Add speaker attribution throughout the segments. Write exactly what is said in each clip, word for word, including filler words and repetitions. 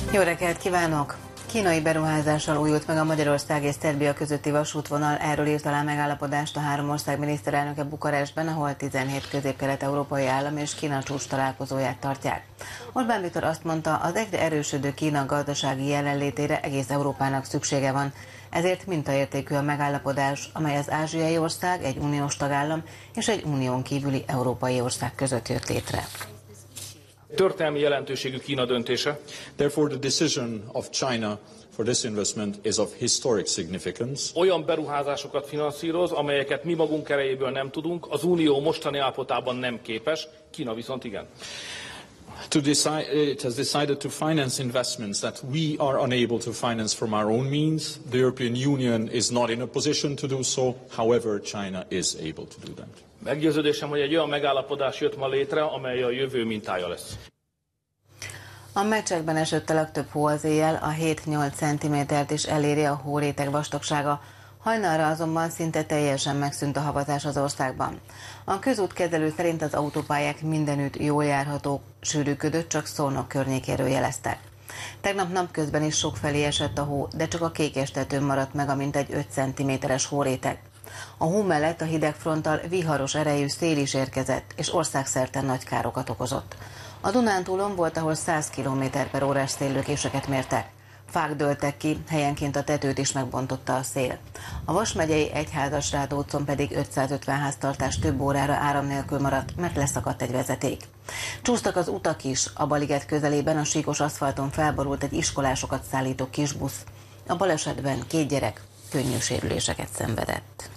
Speaker 1: Jó reggelt kívánok! Kínai beruházással újult meg a Magyarország és Szerbia közötti vasútvonal, erről írt alá megállapodást a három ország miniszterelnöke Bukarestben, ahol tizenhét közép-kelet-európai állam és Kína csúcs találkozóját tartják. Orbán Viktor azt mondta, az egyre erősödő Kína gazdasági jelenlétére egész Európának szüksége van, ezért mintaértékű a megállapodás, amely az ázsiai ország, egy uniós tagállam és egy unión kívüli európai ország között jött létre.
Speaker 2: Történelmi jelentőségű Kína döntése.
Speaker 3: Therefore, the decision of China for this investment is of historic significance.
Speaker 2: Olyan beruházásokat finanszíroz, amelyeket mi magunk erejéből nem tudunk, az Unió mostani állapotában nem képes, Kína viszont igen.
Speaker 3: To decide, it has decided to finance investments that we are unable to finance from our own means. The European Union is not in a position to do so, however, China is able to do that.
Speaker 2: Meggyőződésem, hogy egy olyan megállapodás jött ma létre, amely a jövő mintája lesz.
Speaker 1: A meccsekben esett a legtöbb hó az éjjel, a hét-nyolc centimétert is eléri a hóréteg vastagsága. Hajnalra azonban szinte teljesen megszűnt a havazás az országban. A közútkezelő szerint az autópályák mindenütt jól járhatók, sűrűködött, csak Szolnok környékéről jeleztek. Tegnap napközben is sokfelé esett a hó, de csak a Kékestetőn maradt meg a mintegy öt centiméteres hóréteg. A hó mellett a hidegfronttal viharos erejű szél is érkezett, és országszerte nagy károkat okozott. A Dunántúlon volt, ahol száz kilométer per órás széllökéseket mértek. Fák dőltek ki, helyenként a tetőt is megbontotta a szél. A Vas megyei Egyházasrádócon pedig ötszázötven háztartás több órára áram nélkül maradt, mert leszakadt egy vezeték. Csúsztak az utak is, a Baliget közelében a síkos aszfalton felborult egy iskolásokat szállító kisbusz. A balesetben két gyerek könnyű sérüléseket szenvedett.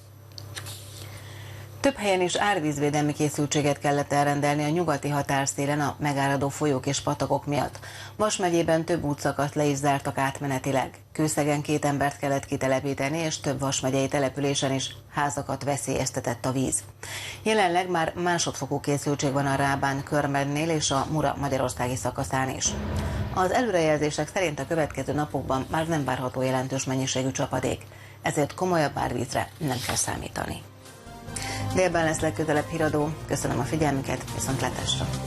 Speaker 1: Több helyen is árvízvédelmi készültséget kellett elrendelni a nyugati határszélen a megáradó folyók és patakok miatt. Vas megyében több útszakaszt le is zártak átmenetileg. Kőszegen két embert kellett kitelepíteni, és több vas megyei településen is házakat veszélyeztetett a víz. Jelenleg már másodfokú készültség van a Rábán Körmednél és a Mura magyarországi szakaszán is. Az előrejelzések szerint a következő napokban már nem várható jelentős mennyiségű csapadék, ezért komolyabb árvízre nem kell számítani. Délben lesz legközelebb híradó. Köszönöm a figyelmüket, viszontlátásra!